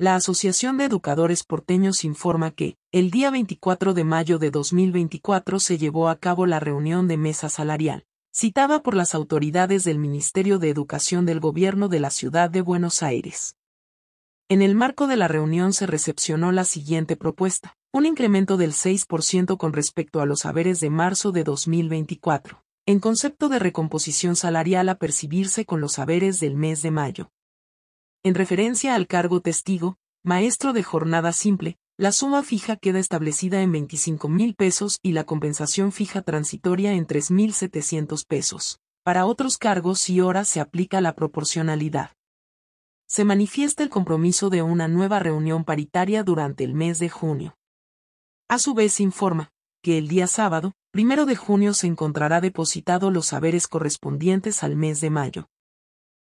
La Asociación de Educadores Porteños informa que, el día 24 de mayo de 2024 se llevó a cabo la reunión de mesa salarial, citada por las autoridades del Ministerio de Educación del Gobierno de la Ciudad de Buenos Aires. En el marco de la reunión se recepcionó la siguiente propuesta: un incremento del 6% con respecto a los haberes de marzo de 2024, en concepto de recomposición salarial a percibirse con los haberes del mes de mayo. En referencia al cargo testigo, maestro de jornada simple, la suma fija queda establecida en 25.000 pesos y la compensación fija transitoria en 3.700 pesos. Para otros cargos y horas se aplica la proporcionalidad. Se manifiesta el compromiso de una nueva reunión paritaria durante el mes de junio. A su vez se informa que el día sábado, 1 de junio se encontrará depositado los haberes correspondientes al mes de mayo.